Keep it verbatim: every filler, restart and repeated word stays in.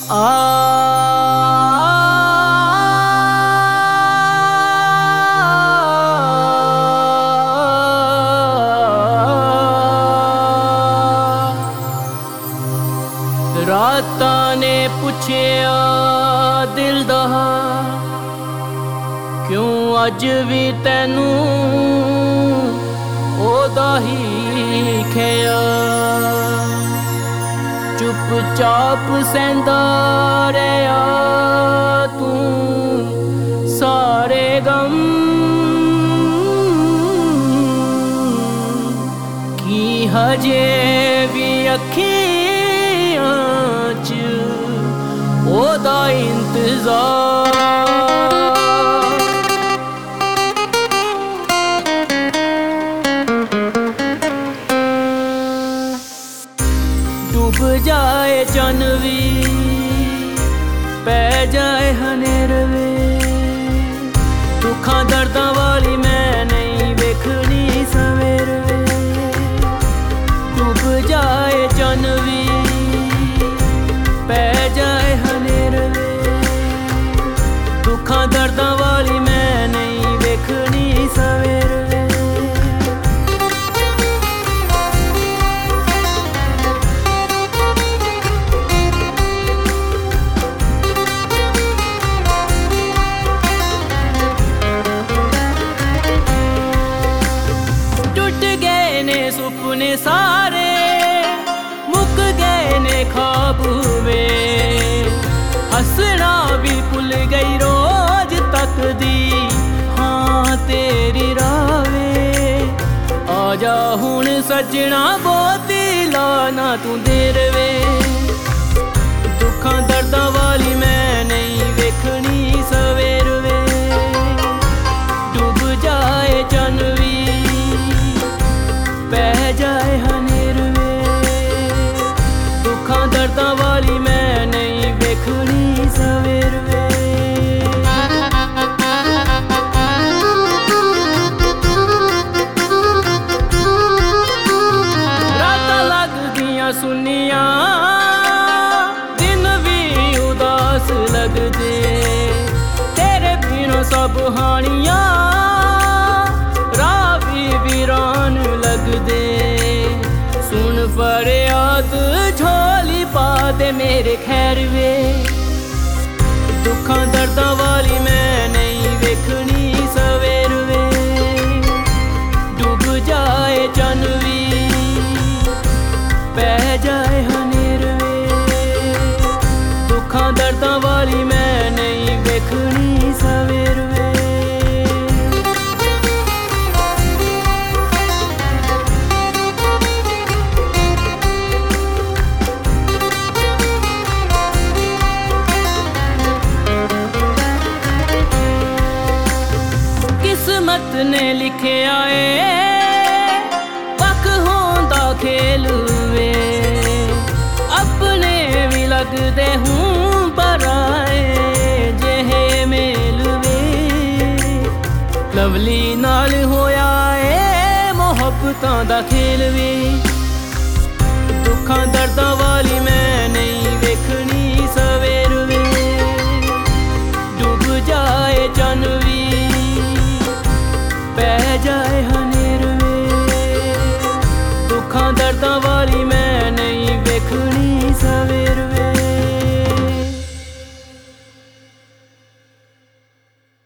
रातां ने पुछया दिल दा क्यों अज भी तैनू ओदा ही खेया चुपचाप सहंदा रहा तू सारे गम की हजे भी अखियां च ओदा इंतजार डूब जाए चन भी पै जाए हनेर वे दुखां दर्दां वाली मैं नहीं वेखनी सवेर वे डूब जाए चन भी पै जाए हनेर वे दुखां दर्दां वाली मैं नहीं वेखनी सवेर वे सुपने सारे मुक गए ने ख्वाब वे हंसना भी भुल गई रोज तक दी हाँ तेरी रावे आजा हुण सजना बहुती लाना तू देर वे दुखां दर्दां वाली मैं नहीं वेखनी सवेर वे डूब जाए चन भी पै जाए हनेर वे दुखां दर्दां वाली मैं नहीं वेखनी सवेर वे रातां लगदियां सुनियां दिन भी उदास लगदे तेरे बिनों सब हानियां राह भी वीरान लगदे सुन फरियाद झोली पा दे मेरे खैर वे दुखां दर्दां वाली मैं नहीं वेखनी सवेर वे डूब जाए चन भी पै जाए हनेर वे दुखां दर्दां वाली मैं नहीं वेखनी सवेर वे किस्मत ने लिखे आए वक होंदा खेल वे अपने भी लगदे हूँ पराए जेहे मेल वे लवली नाल होया ए मोहब्बतां दा खेल वे